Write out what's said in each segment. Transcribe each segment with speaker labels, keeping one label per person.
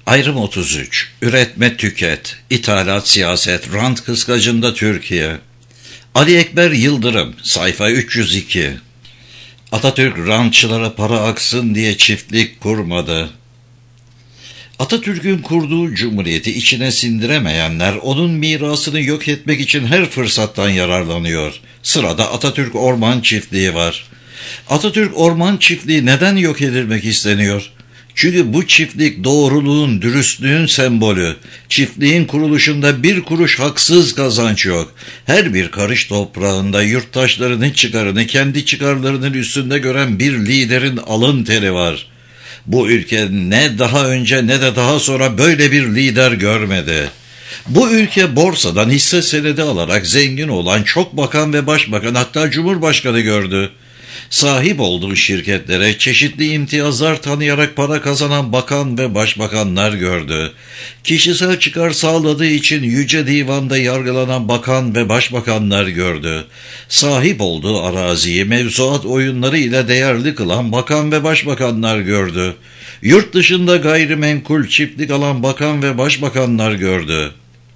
Speaker 1: Ayrım 33. Üretme tüket. İthalat siyaset. Rant kıskacında Türkiye. Ali Ekber Yıldırım. Sayfa 302. Atatürk rantçılara para aksın diye çiftlik kurmadı. Atatürk'ün kurduğu cumhuriyeti içine sindiremeyenler onun mirasını yok etmek için her fırsattan yararlanıyor. Sırada Atatürk Orman Çiftliği var. Atatürk Orman Çiftliği neden yok edilmek isteniyor? Çünkü bu çiftlik doğruluğun, dürüstlüğün sembolü. Çiftliğin kuruluşunda bir kuruş haksız kazanç yok. Her bir karış toprağında yurttaşlarının çıkarını kendi çıkarlarının üstünde gören bir liderin alın teri var. Bu ülke ne daha önce ne de daha sonra böyle bir lider görmedi. Bu ülke borsadan hisse senedi alarak zengin olan çok bakan ve başbakan, hatta cumhurbaşkanı gördü. Sahip olduğu şirketlere çeşitli imtiyazlar tanıyarak para kazanan bakan ve başbakanlar gördü. Kişisel çıkar sağladığı için Yüce Divan'da yargılanan bakan ve başbakanlar gördü. Sahip olduğu araziyi mevzuat oyunları ile değerli kılan bakan ve başbakanlar gördü. Yurt dışında gayrimenkul çiftlik alan bakan ve başbakanlar gördü.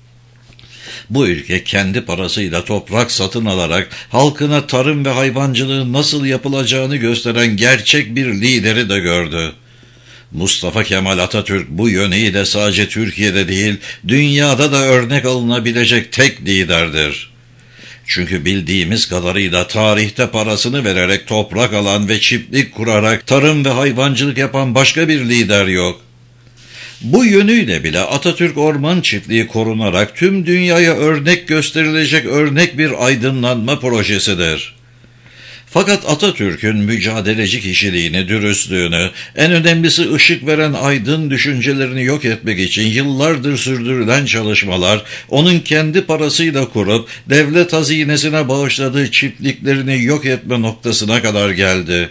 Speaker 1: Bu ülke kendi parasıyla toprak satın alarak halkına tarım ve hayvancılığın nasıl yapılacağını gösteren gerçek bir lideri de gördü. Mustafa Kemal Atatürk bu yönüyle sadece Türkiye'de değil, dünyada da örnek alınabilecek tek liderdir. Çünkü bildiğimiz kadarıyla tarihte parasını vererek toprak alan ve çiftlik kurarak tarım ve hayvancılık yapan başka bir lider yok. Bu yönüyle bile Atatürk Orman Çiftliği korunarak tüm dünyaya örnek gösterilecek örnek bir aydınlanma projesidir. Fakat Atatürk'ün mücadeleci kişiliğini, dürüstlüğünü, en önemlisi ışık veren aydın düşüncelerini yok etmek için yıllardır sürdürülen çalışmalar, onun kendi parasıyla kurup devlet hazinesine bağışladığı çiftliklerini yok etme noktasına kadar geldi.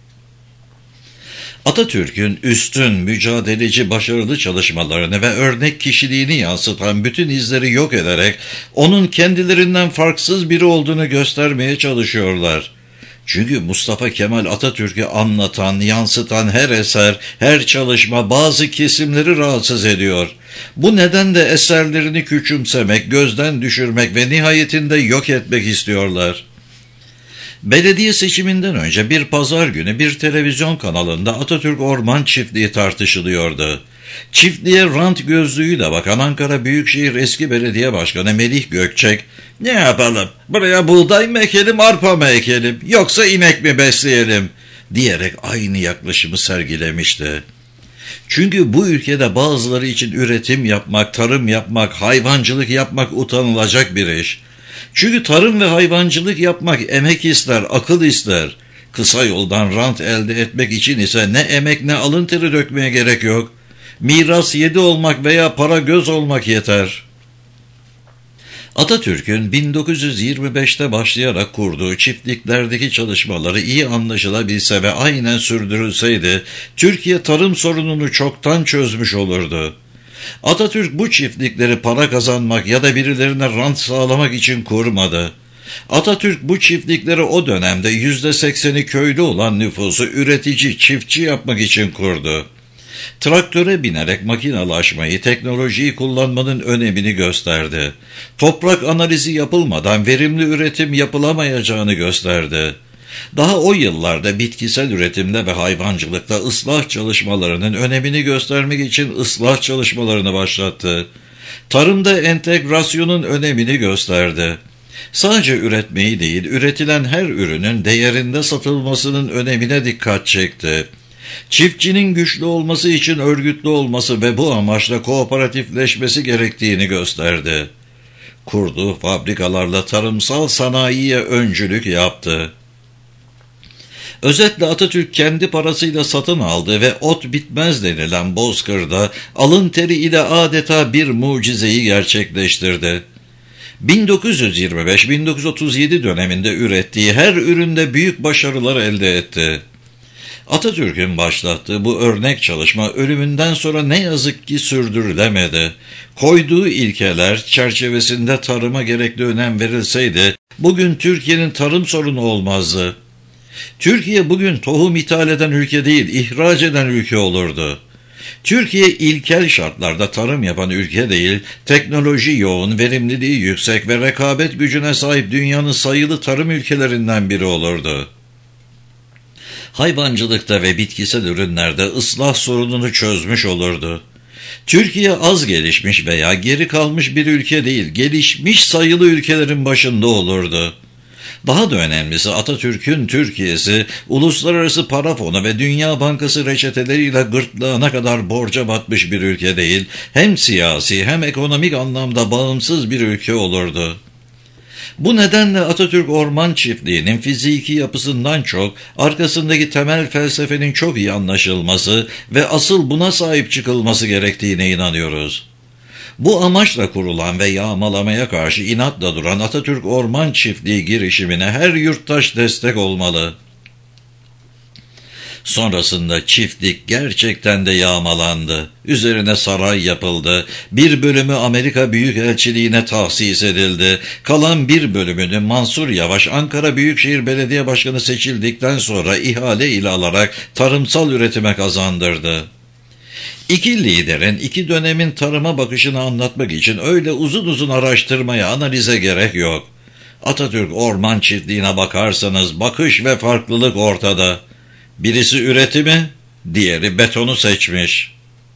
Speaker 1: Atatürk'ün üstün, mücadeleci, başarılı çalışmalarını ve örnek kişiliğini yansıtan bütün izleri yok ederek onun kendilerinden farksız biri olduğunu göstermeye çalışıyorlar. Çünkü Mustafa Kemal Atatürk'ü anlatan, yansıtan her eser, her çalışma bazı kesimleri rahatsız ediyor. Bu nedenle eserlerini küçümsemek, gözden düşürmek ve nihayetinde yok etmek istiyorlar. Belediye seçiminden önce bir pazar günü bir televizyon kanalında Atatürk Orman Çiftliği tartışılıyordu. Çiftliğe rant gözlüğüyle bakan Ankara Büyükşehir eski belediye başkanı Melih Gökçek, "Ne yapalım, buraya buğday mı ekelim, arpa mı ekelim, yoksa inek mi besleyelim?" diyerek aynı yaklaşımı sergilemişti. Çünkü bu ülkede bazıları için üretim yapmak, tarım yapmak, hayvancılık yapmak utanılacak bir iş. Çünkü tarım ve hayvancılık yapmak emek ister, akıl ister. Kısa yoldan rant elde etmek için ise ne emek ne alın teri dökmeye gerek yok. Miras yedi olmak veya para göz olmak yeter. Atatürk'ün 1925'te başlayarak kurduğu çiftliklerdeki çalışmaları iyi anlaşılabilse ve aynen sürdürülseydi, Türkiye tarım sorununu çoktan çözmüş olurdu. Atatürk bu çiftlikleri para kazanmak ya da birilerine rant sağlamak için kurmadı. Atatürk bu çiftlikleri o dönemde %80'i köylü olan nüfusu üretici, çiftçi yapmak için kurdu. Traktöre binerek makinalaşmayı, teknolojiyi kullanmanın önemini gösterdi. Toprak analizi yapılmadan verimli üretim yapılamayacağını gösterdi. Daha o yıllarda bitkisel üretimde ve hayvancılıkta ıslah çalışmalarının önemini göstermek için ıslah çalışmalarını başlattı. Tarımda entegrasyonun önemini gösterdi. Sadece üretmeyi değil, üretilen her ürünün değerinde satılmasının önemine dikkat çekti. Çiftçinin güçlü olması için örgütlü olması ve bu amaçla kooperatifleşmesi gerektiğini gösterdi. Kurduğu fabrikalarla tarımsal sanayiye öncülük yaptı. Özetle Atatürk kendi parasıyla satın aldı ve ot bitmez denilen Bozkır'da alın teri ile adeta bir mucizeyi gerçekleştirdi. 1925-1937 döneminde ürettiği her üründe büyük başarılar elde etti. Atatürk'ün başlattığı bu örnek çalışma ölümünden sonra ne yazık ki sürdürülemedi. Koyduğu ilkeler çerçevesinde tarıma gerekli önem verilseydi, bugün Türkiye'nin tarım sorunu olmazdı. Türkiye bugün tohum ithal eden ülke değil, ihraç eden ülke olurdu. Türkiye ilkel şartlarda tarım yapan ülke değil, teknoloji yoğun, verimliliği yüksek ve rekabet gücüne sahip dünyanın sayılı tarım ülkelerinden biri olurdu. Hayvancılıkta ve bitkisel ürünlerde ıslah sorununu çözmüş olurdu. Türkiye az gelişmiş veya geri kalmış bir ülke değil, gelişmiş sayılı ülkelerin başında olurdu. Daha da önemlisi Atatürk'ün Türkiye'si, Uluslararası Para Fonu ve Dünya Bankası reçeteleriyle gırtlağına kadar borca batmış bir ülke değil, hem siyasi hem ekonomik anlamda bağımsız bir ülke olurdu. Bu nedenle Atatürk Orman Çiftliği'nin fiziki yapısından çok, arkasındaki temel felsefenin çok iyi anlaşılması ve asıl buna sahip çıkılması gerektiğine inanıyoruz. Bu amaçla kurulan ve yağmalamaya karşı inatla duran Atatürk Orman Çiftliği girişimine her yurttaş destek olmalı. Sonrasında çiftlik gerçekten de yağmalandı. Üzerine saray yapıldı. Bir bölümü Amerika Büyükelçiliğine tahsis edildi. Kalan bir bölümünü Mansur Yavaş Ankara Büyükşehir Belediye Başkanı seçildikten sonra ihale ile alarak tarımsal üretime kazandırdı. İki liderin iki dönemin tarıma bakışını anlatmak için öyle uzun uzun araştırmaya, analize gerek yok. Atatürk Orman Çiftliği'ne bakarsanız bakış ve farklılık ortada. Birisi üretimi, diğeri betonu seçmiş.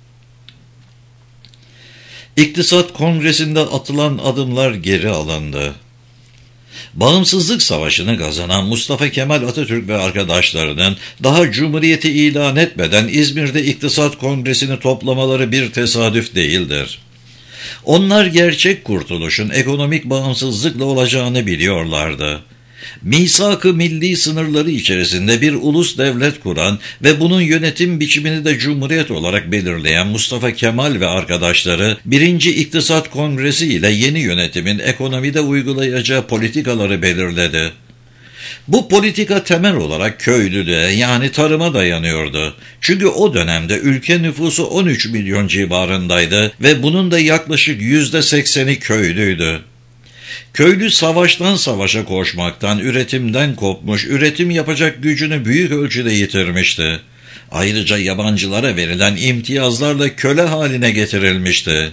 Speaker 1: İktisat Kongresi'nde atılan adımlar geri alındı. Bağımsızlık Savaşı'nı kazanan Mustafa Kemal Atatürk ve arkadaşlarının daha Cumhuriyeti ilan etmeden İzmir'de İktisat Kongresi'ni toplamaları bir tesadüf değildir. Onlar gerçek kurtuluşun ekonomik bağımsızlıkla olacağını biliyorlardı. Misak-ı milli sınırları içerisinde bir ulus devlet kuran ve bunun yönetim biçimini de cumhuriyet olarak belirleyen Mustafa Kemal ve arkadaşları 1. İktisat Kongresi ile yeni yönetimin ekonomide uygulayacağı politikaları belirledi. Bu politika temel olarak köylülüğe yani tarıma dayanıyordu. Çünkü o dönemde ülke nüfusu 13 milyon civarındaydı ve bunun da yaklaşık %80'i köylüydü. Köylü savaştan savaşa koşmaktan, üretimden kopmuş, üretim yapacak gücünü büyük ölçüde yitirmişti. Ayrıca yabancılara verilen imtiyazlarla köle haline getirilmişti.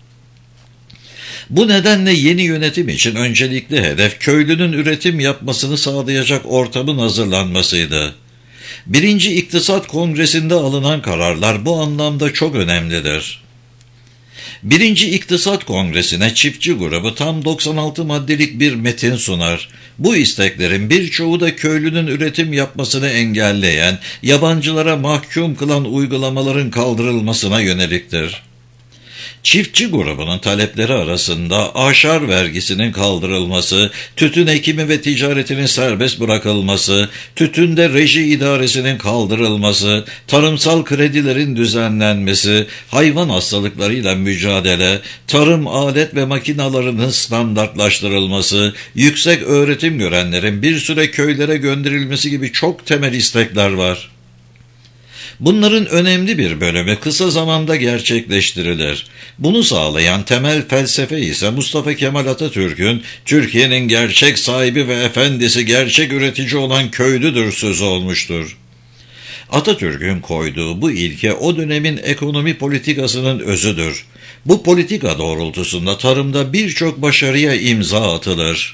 Speaker 1: Bu nedenle yeni yönetim için öncelikli hedef köylünün üretim yapmasını sağlayacak ortamın hazırlanmasıydı. 1. İktisat Kongresi'nde alınan kararlar bu anlamda çok önemlidir. 1. İktisat Kongresi'ne çiftçi grubu tam 96 maddelik bir metin sunar. Bu isteklerin birçoğu da köylünün üretim yapmasını engelleyen, yabancılara mahkum kılan uygulamaların kaldırılmasına yöneliktir. Çiftçi grubunun talepleri arasında aşar vergisinin kaldırılması, tütün ekimi ve ticaretinin serbest bırakılması, tütünde reji idaresinin kaldırılması, tarımsal kredilerin düzenlenmesi, hayvan hastalıklarıyla mücadele, tarım alet ve makinalarının standartlaştırılması, yüksek öğretim görenlerin bir süre köylere gönderilmesi gibi çok temel istekler var. Bunların önemli bir bölümü kısa zamanda gerçekleştirilir. Bunu sağlayan temel felsefe ise Mustafa Kemal Atatürk'ün Türkiye'nin gerçek sahibi ve efendisi gerçek üretici olan köylüdür sözü olmuştur. Atatürk'ün koyduğu bu ilke o dönemin ekonomi politikasının özüdür. Bu politika doğrultusunda tarımda birçok başarıya imza atılır.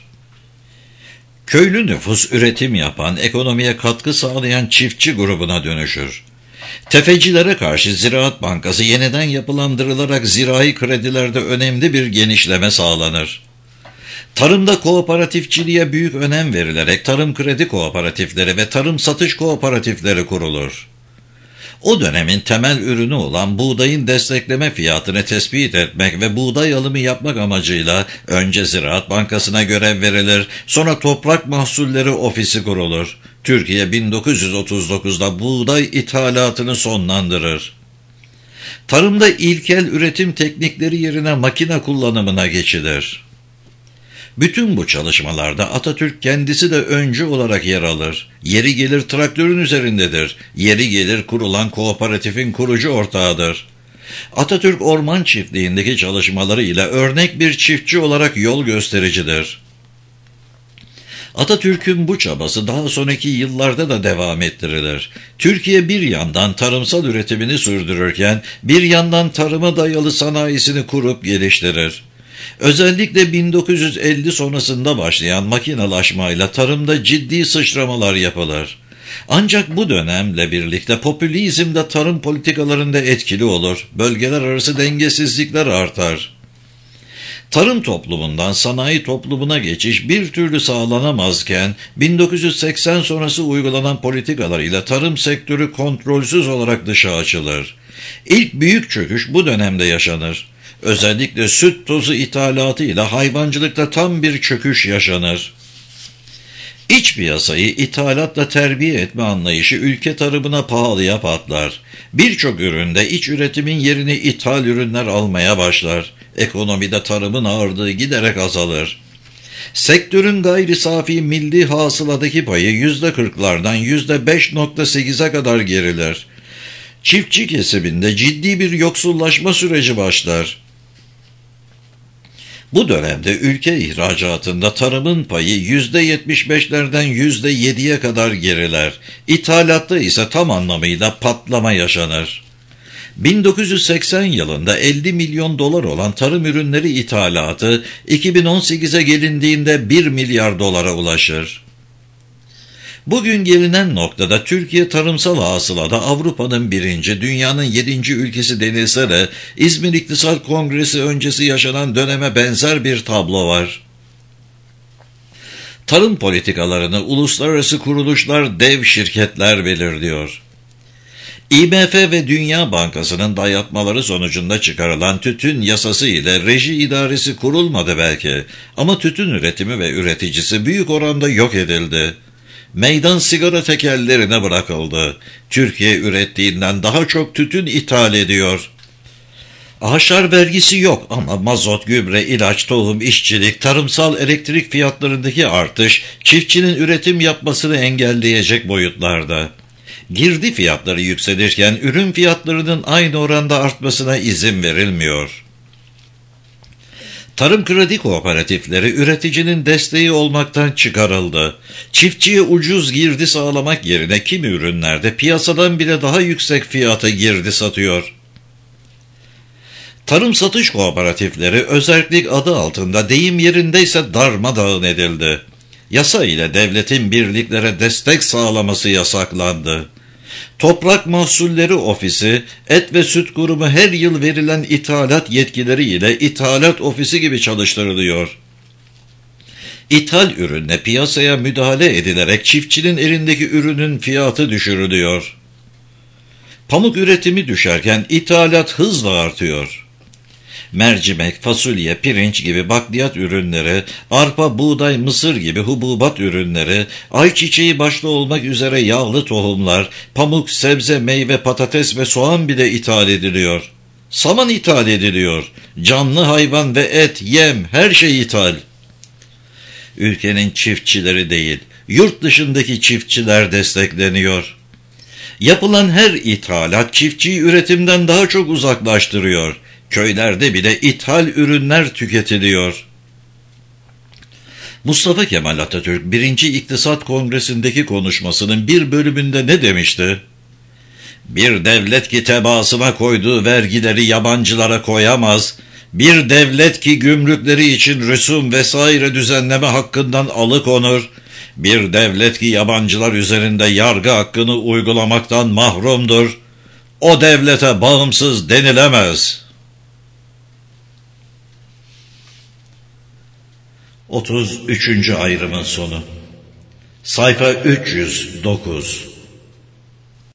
Speaker 1: Köylü nüfus üretim yapan, ekonomiye katkı sağlayan çiftçi grubuna dönüşür. Tefecilere karşı Ziraat Bankası yeniden yapılandırılarak zirai kredilerde önemli bir genişleme sağlanır. Tarımda kooperatifçiliğe büyük önem verilerek tarım kredi kooperatifleri ve tarım satış kooperatifleri kurulur. O dönemin temel ürünü olan buğdayın destekleme fiyatını tespit etmek ve buğday alımı yapmak amacıyla önce Ziraat Bankası'na görev verilir, sonra Toprak Mahsulleri Ofisi kurulur. Türkiye 1939'da buğday ithalatını sonlandırır. Tarımda ilkel üretim teknikleri yerine makine kullanımına geçilir. Bütün bu çalışmalarda Atatürk kendisi de öncü olarak yer alır. Yeri gelir traktörün üzerindedir. Yeri gelir kurulan kooperatifin kurucu ortağıdır. Atatürk Orman Çiftliği'ndeki çalışmaları ile örnek bir çiftçi olarak yol göstericidir. Atatürk'ün bu çabası daha sonraki yıllarda da devam ettirilir. Türkiye bir yandan tarımsal üretimini sürdürürken bir yandan tarıma dayalı sanayisini kurup geliştirir. Özellikle 1950 sonrasında başlayan makinalaşmayla tarımda ciddi sıçramalar yapılır. Ancak bu dönemle birlikte popülizm de tarım politikalarında etkili olur, bölgeler arası dengesizlikler artar. Tarım toplumundan sanayi toplumuna geçiş bir türlü sağlanamazken 1980 sonrası uygulanan politikalarıyla tarım sektörü kontrolsüz olarak dışa açılır. İlk büyük çöküş bu dönemde yaşanır. Özellikle süt tozu ithalatıyla hayvancılıkta tam bir çöküş yaşanır. İç piyasayı ithalatla terbiye etme anlayışı ülke tarımına pahalıya patlar. Birçok üründe iç üretimin yerini ithal ürünler almaya başlar. Ekonomide tarımın ağırlığı giderek azalır. Sektörün gayri safi milli hasıladaki payı %40'lardan %5.8'e kadar gerilir. Çiftçi kesiminde ciddi bir yoksullaşma süreci başlar. Bu dönemde ülke ihracatında tarımın payı %75'lerden %7'ye kadar geriler. İthalatta ise tam anlamıyla patlama yaşanır. 1980 yılında 50 milyon dolar olan tarım ürünleri ithalatı 2018'e gelindiğinde 1 milyar dolara ulaşır. Bugün gelinen noktada Türkiye tarımsal hasılada Avrupa'nın 1. dünyanın 7. ülkesi denilse de İzmir İktisat Kongresi öncesi yaşanan döneme benzer bir tablo var. Tarım politikalarını uluslararası kuruluşlar, dev şirketler belirliyor. IMF ve Dünya Bankası'nın dayatmaları sonucunda çıkarılan tütün yasası ile reji idaresi kurulmadı belki ama tütün üretimi ve üreticisi büyük oranda yok edildi. Meydan sigara tekellerine bırakıldı. Türkiye ürettiğinden daha çok tütün ithal ediyor. Haşar vergisi yok ama mazot, gübre, ilaç, tohum, işçilik, tarımsal elektrik fiyatlarındaki artış çiftçinin üretim yapmasını engelleyecek boyutlarda. Girdi fiyatları yükselirken ürün fiyatlarının aynı oranda artmasına izin verilmiyor. Tarım kredi kooperatifleri üreticinin desteği olmaktan çıkarıldı. Çiftçiye ucuz girdi sağlamak yerine kimi ürünlerde piyasadan bile daha yüksek fiyata girdi satıyor. Tarım satış kooperatifleri özellik adı altında deyim yerindeyse darmadağın edildi. Yasa ile devletin birliklere destek sağlaması yasaklandı. Toprak Mahsulleri Ofisi, Et ve Süt Kurumu her yıl verilen ithalat yetkileri ile ithalat ofisi gibi çalıştırılıyor. İthal ürünle piyasaya müdahale edilerek çiftçinin elindeki ürünün fiyatı düşürülüyor. Pamuk üretimi düşerken ithalat hızla artıyor. Mercimek, fasulye, pirinç gibi bakliyat ürünleri, arpa, buğday, mısır gibi hububat ürünleri, ayçiçeği başta olmak üzere yağlı tohumlar, pamuk, sebze, meyve, patates ve soğan bile ithal ediliyor. Saman ithal ediliyor. Canlı hayvan ve et, yem, her şey ithal. Ülkenin çiftçileri değil, yurt dışındaki çiftçiler destekleniyor. Yapılan her ithalat çiftçiyi üretimden daha çok uzaklaştırıyor. Köylerde bile ithal ürünler tüketiliyor. Mustafa Kemal Atatürk 1. İktisat Kongresi'ndeki konuşmasının bir bölümünde ne demişti? Bir devlet ki tebaasına koyduğu vergileri yabancılara koyamaz, bir devlet ki gümrükleri için rüsum vesaire düzenleme hakkından alıkonur, bir devlet ki yabancılar üzerinde yargı hakkını uygulamaktan mahrumdur, o devlete bağımsız denilemez. 33. ayrımın sonu. Sayfa 309.